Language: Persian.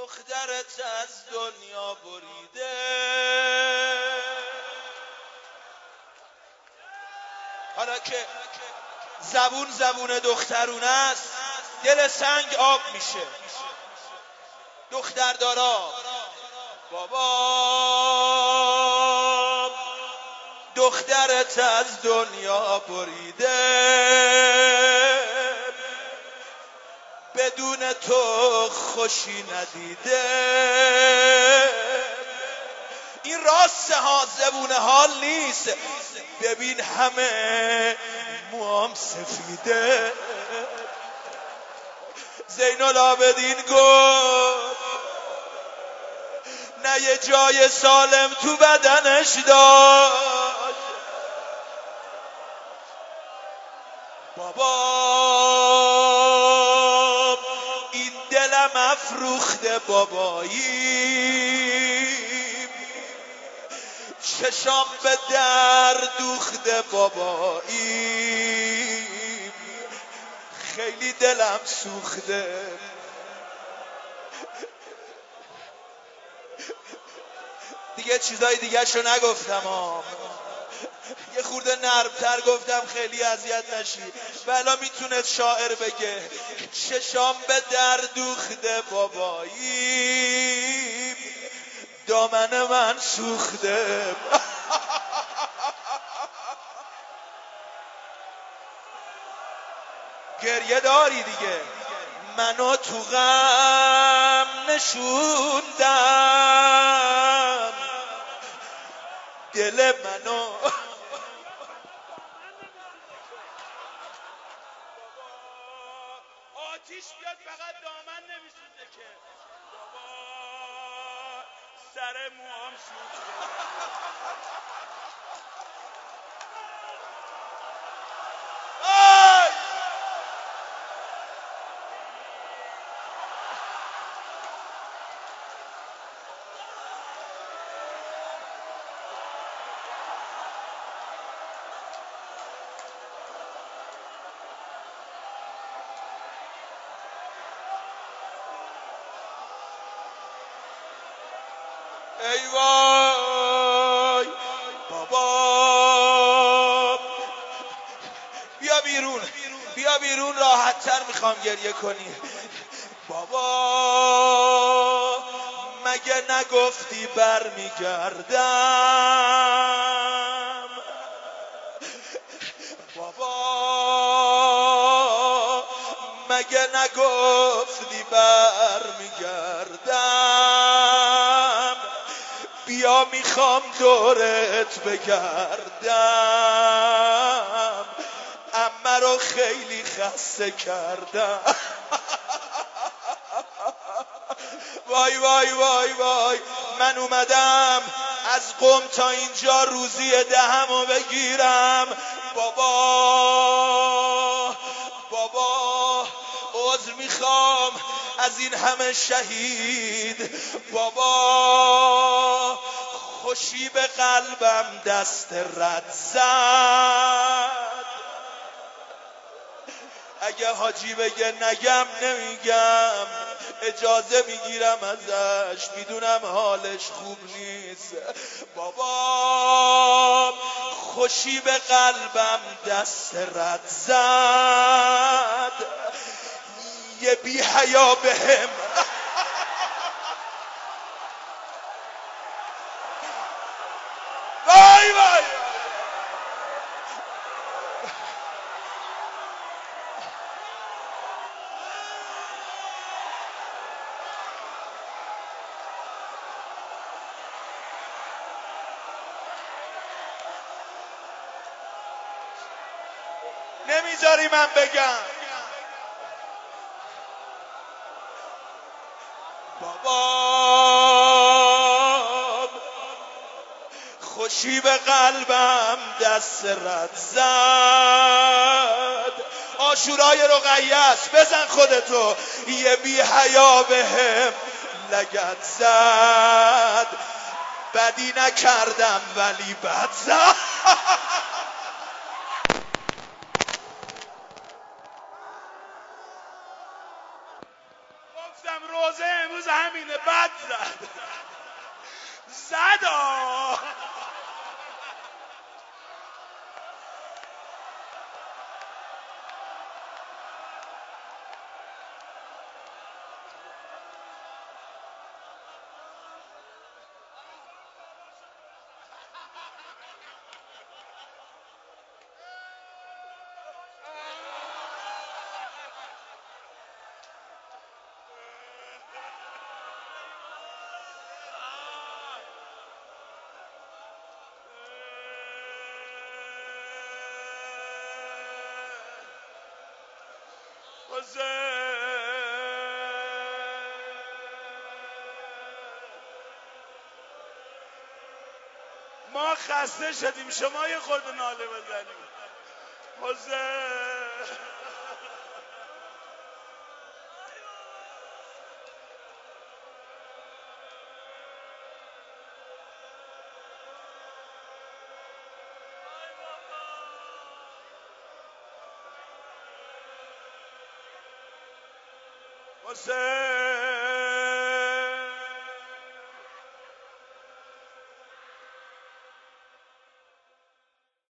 دخترت از دنیا بریده. حالا که زبون دخترونه است دل سنگ آب میشه. دختردارا بابا دخترت از دنیا بریده، بدون تو خوشی ندیده. این راست ها، زبون حال نیست. ببین همه موام سفیده. زین العابدین گفت نه یه جای سالم تو بدنش داشت. بابا این دلم افروخته بابایی، چشام به در دوخته بابایی، خیلی دلم سوخته. دیگه چیزای دیگه شو نگفتم ها، یه خورده نرمتر گفتم خیلی اذیت نشی. ولی میتونه شاعر بگه چشام به در دوخته بابایی، دامن من سوخته. گریه داری دیگه. منو تو غم نشوندم، دل منو آتیش بیاد فقط دامن نمیسوزه که. بابا سر موام سوخته. ای وای بابا بیا بیرون، بیا بیرون، راحت تر میخوام گریه کنی. بابا مگه نگفتی برمیگردم؟ بابا مگه نگفتی برمیگردم؟ بیا میخوام دورت بگردم، عمه رو خیلی خسته کردم. وای وای وای وای، من اومدم از قم تا اینجا روزی دهمو بگیرم. بابا عذر میخوام از این همه شهید. بابا خوشی به قلبم دست رد زد. اگه حاجی بگه نگم نمیگم، اجازه میگیرم ازش، میدونم حالش خوب نیست. بابا خوشی به قلبم دست رد زد، یه بی حیا بهم وای وای نمیذاری من بگم. بابا خوشی به قلبم دست رد زد. عاشورای رقیه است، بزن خودتو. یه بی حیا بهم لگد زد، بدی نکردم ولی بد زد. گفتم گفتم روزه امروز همینه. بد زد ما خسته شدیم، شما یه خورده ناله بزنیم. حسین